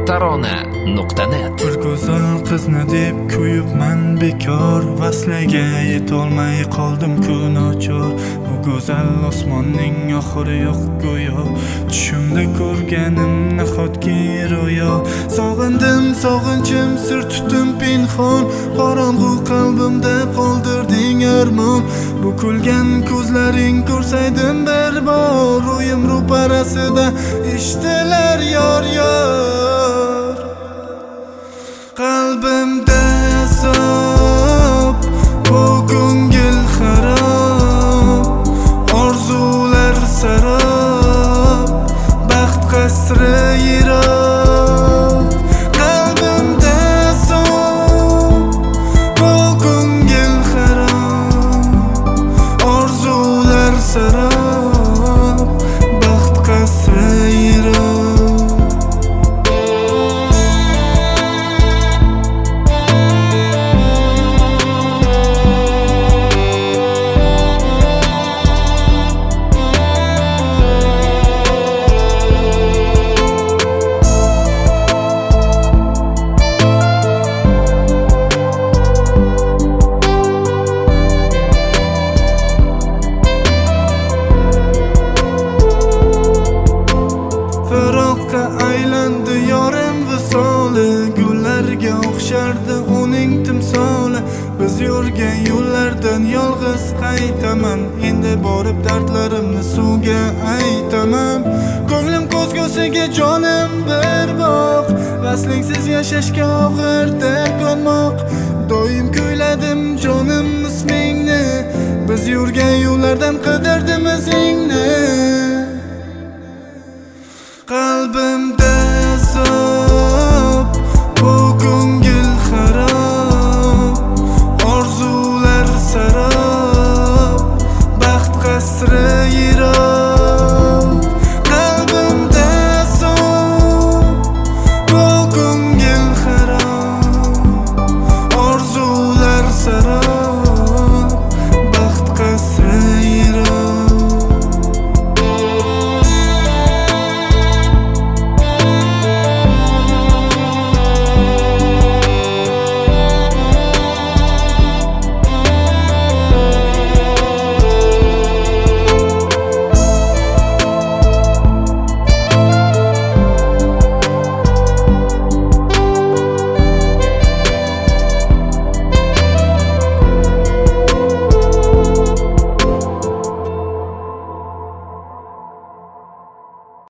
tarona.net. Bir go'zal qizni deb kuyibman bekor, vasliga yetolmay qoldim kunochor. Bu go'zal osmonning oxiri yo'q go'yo, tushimda ko'rganim nahotki ro'yo. Sog'indim, sog'inchim sir tutdim pinhon, qorong'u qalbimda qoldirding armon. Bu kulgan ko'zlaring ko'rsaydim bir bor, o'yim ro'parasida eshitilar yor yor. Qalbimda azob, bu ko'ngil xarob, orzular sarob, baxt qasri yiroq. Qalbimda azob, bu ko'ngil xarob, orzular sarob, baxt qasri yiroq. Firoqqa aylandi yorim visoli, gullarga o'xshardi uning timsoli. Biz yurgan yo'llardan yolg'iz qaytaman, endi borib dardlarimni suvga aytaman. Ko'nglim ko'zgusiga jonim bir boq, vaslingsiz yashashga og'irda ko'nmoq.